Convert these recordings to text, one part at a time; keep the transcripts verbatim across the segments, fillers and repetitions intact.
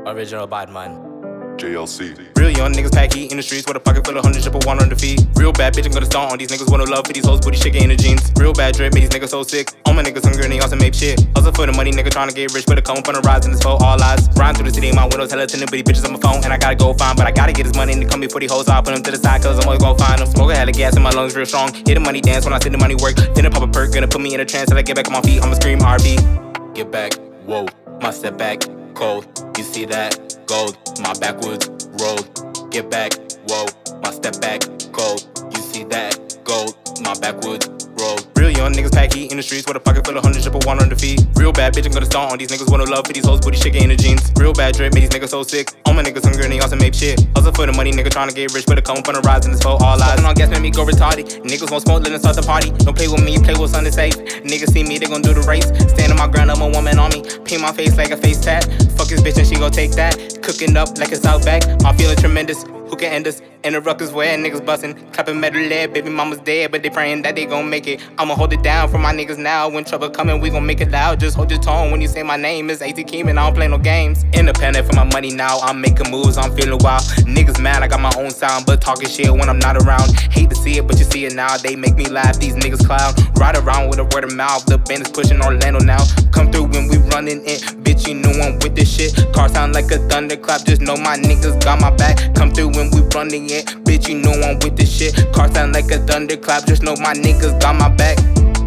Original bad man. J L C. Real young niggas pack heat in the streets with a pocket full of hundred, triple one on the feet. Real bad bitch, I'm gonna start on these niggas with no love for these hoes, booty shaking in the jeans. Real bad drip, made these niggas so sick. All my niggas hungry and they also make shit. Also for the money, nigga tryna get rich, but it come from the rise and it's for all eyes. Rhyme through the city, my windows hella tinted, bitty bitches on my phone, and I gotta go find, but I gotta get his money and to come before these hoes, so I put them to the side, cause I'm always gonna find them. Smoking hella gas in my lungs, real strong. Hit the money dance when I see the money work. Then I pop a perk, gonna put me in a trance till I get back on my feet. I'ma scream R B. Get back, whoa, my step back, cold. You see that? Gold, my backwoods road. Get back, whoa, my step back, cold. You see that? Gold, my backwoods road. Real young niggas pack heat in the streets with a pocket full of hundred, triple one on the feet. Real bad bitch, I'm gonna start on these niggas with no love for these hoes, booty shaking in the jeans. Real bad drip, made these niggas so sick. All my niggas hungry and they also make shit. Also for the money, nigga tryna get rich, but it come from the rise and it's for all eyes. Smoking on gas, make me go retarded. Niggas won't smoke, let them start the party. Don't play with me, play with something safe. Niggas see me, they gon' do the race. Stand on my ground, I'm a woman on me. Paint my face like a face tat. Fuck his bitch and she gon' take that. Cooking up like it's Outback. I'm feeling tremendous. Who can end us? In the ruckus where niggas bustin'. Clapping metal lead, baby mama's dead, but they praying that they gon' make it. I'ma hold it down for my niggas now. When trouble coming, we gon' make it loud. Just hold your tone when you say my name. It's A T Keeman, I don't play no games. Independent for my money now, I'm making moves, I'm feeling wild. Niggas mad, I got my own sound, but talking shit when I'm not around. Hate to see it, but you see it now. They make me laugh, these niggas clown. Ride around with a word of mouth, the band is pushing Orlando now. Come through when we running in, bitch, you know I'm with this shit. Car sound like a thunderclap, just know my niggas got my back. Come through when we running in, bitch, you know I'm with this shit. Car sound like a thunderclap, just know my niggas got my back.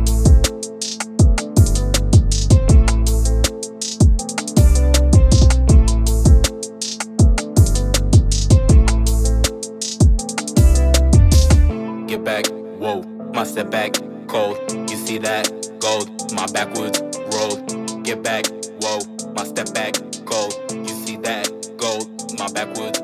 Get back, whoa, my step back, cold. You see that? Gold, my backwoods road. Get back, whoa, my step back, cold. You see that? Gold, my backwoods